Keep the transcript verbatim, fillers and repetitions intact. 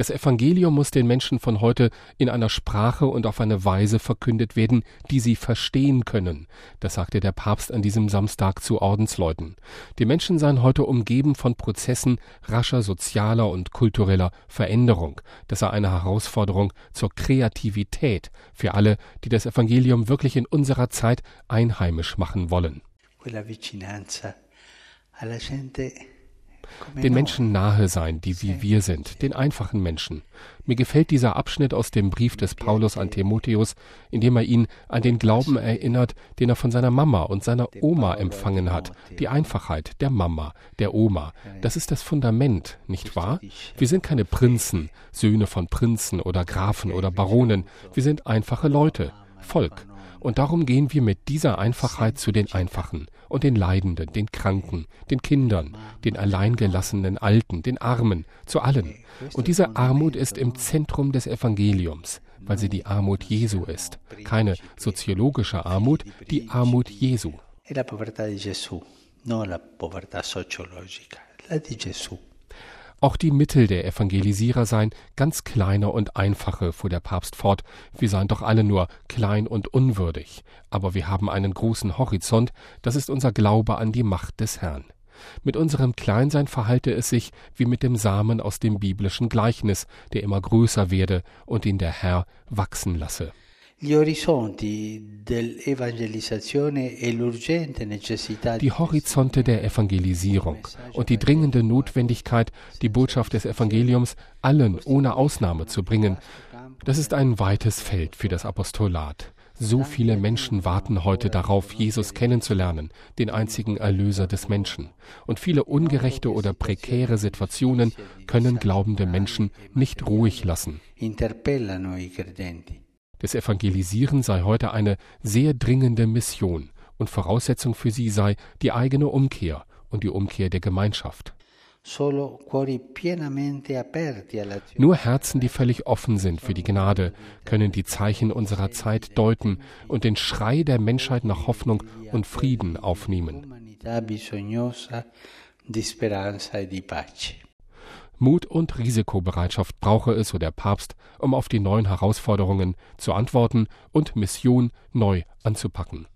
Das Evangelium muss den Menschen von heute in einer Sprache und auf eine Weise verkündet werden, die sie verstehen können. Das sagte der Papst an diesem Samstag zu Ordensleuten. Die Menschen seien heute umgeben von Prozessen rascher sozialer und kultureller Veränderung. Das sei eine Herausforderung zur Kreativität für alle, die das Evangelium wirklich in unserer Zeit einheimisch machen wollen. Den Menschen nahe sein, die wie wir sind, den einfachen Menschen. Mir gefällt dieser Abschnitt aus dem Brief des Paulus an Timotheus, in dem er ihn an den Glauben erinnert, den er von seiner Mama und seiner Oma empfangen hat. Die Einfachheit der Mama, der Oma, das ist das Fundament, nicht wahr? Wir sind keine Prinzen, Söhne von Prinzen oder Grafen oder Baronen. Wir sind einfache Leute, Volk. Und darum gehen wir mit dieser Einfachheit zu den Einfachen und den Leidenden, den Kranken, den Kindern, den alleingelassenen Alten, den Armen, zu allen. Und diese Armut ist im Zentrum des Evangeliums, weil sie die Armut Jesu ist. Keine soziologische Armut, die Armut Jesu. Auch die Mittel der Evangelisierer seien ganz kleine und einfache, fuhr der Papst fort. Wir seien doch alle nur klein und unwürdig. Aber wir haben einen großen Horizont, das ist unser Glaube an die Macht des Herrn. Mit unserem Kleinsein verhalte es sich wie mit dem Samen aus dem biblischen Gleichnis, der immer größer werde und ihn der Herr wachsen lasse. Die Horizonte der Evangelisierung und die dringende Notwendigkeit, die Botschaft des Evangeliums allen ohne Ausnahme zu bringen, das ist ein weites Feld für das Apostolat. So viele Menschen warten heute darauf, Jesus kennenzulernen, den einzigen Erlöser des Menschen. Und viele ungerechte oder prekäre Situationen können glaubende Menschen nicht ruhig lassen. Das Evangelisieren sei heute eine sehr dringende Mission und Voraussetzung für sie sei die eigene Umkehr und die Umkehr der Gemeinschaft. Nur Herzen, die völlig offen sind für die Gnade, können die Zeichen unserer Zeit deuten und den Schrei der Menschheit nach Hoffnung und Frieden aufnehmen. Mut und Risikobereitschaft brauche es, so der Papst, um auf die neuen Herausforderungen zu antworten und Mission neu anzupacken.